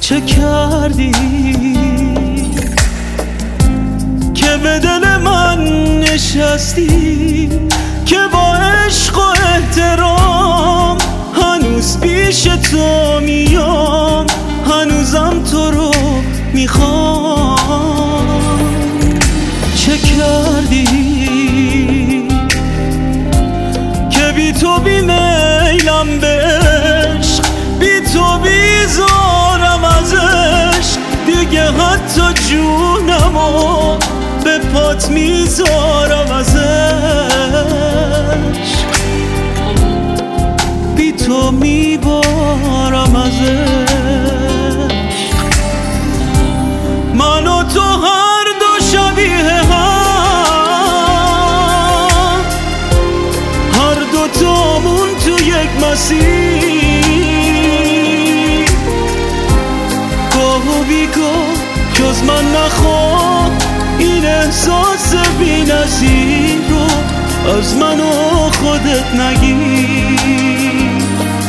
چه کردی که به دل من نشستی، که با عشق و احترام هنوز پیش تو میام، هنوزم تو رو میخوام. چه کردی که بی تو بیمیلم به عشق، بی تو بیزارم از عشق، دیگه حتی جونمو به پات میذارم از عشق، بی تو میبارم از عشق. من و تو هر دو شبیه هم، هر دو تامون تو یک مسیر، گاه و بیگاه جز من نخواه این احساس بی نظیر رو از من و خودت نگیر.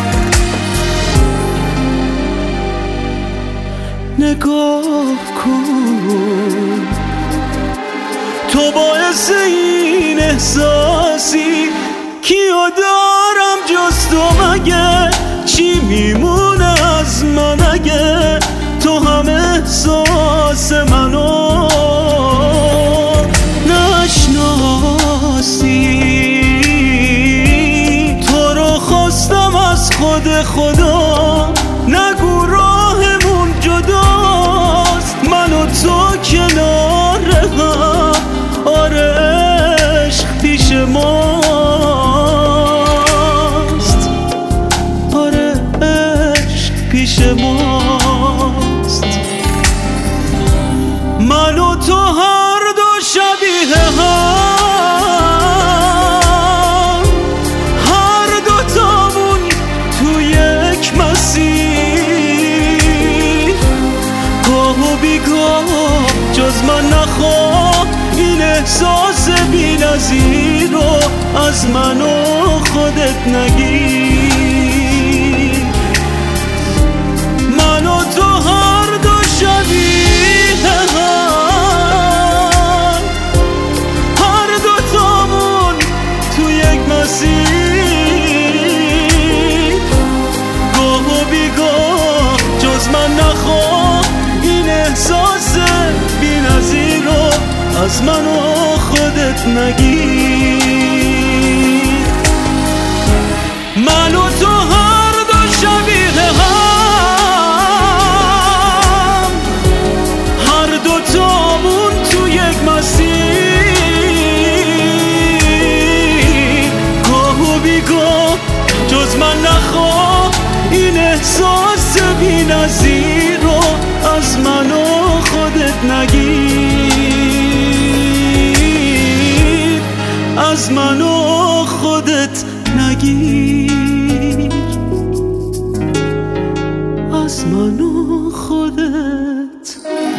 نگاه کن تو باعث این احساسی، کیو دارم جز تو مگه؟ چی میمونه از من اگه تو هم احساس منو نشناسی؟ تو رو خواستم از خود خدا، نگو راهمون جداست، من و تو کنار هم، آره عشق پیش ماست، آره عشق پیش ماست. من و تو هر دو شبیه هم، هر دو تامون تو یک مسیر، گاه و بیگاه جز من نخواه این احساس بی نظیر رو از من و خودت نگیر. من و تو هر دو شبیه هم، هر دو تامون تو یک مسیر، گاه و بیگاه جز من نخواه این احساس بی نظیر رو از من و خودت نگیر. من و تو هر دو شبیه هم، هر دو تامون تو یک مسیر، گاه و بیگاه جز من نخواه این احساس بی نظیر رو از من و خودت نگیر، از من و خودت نگیر، از من و خودت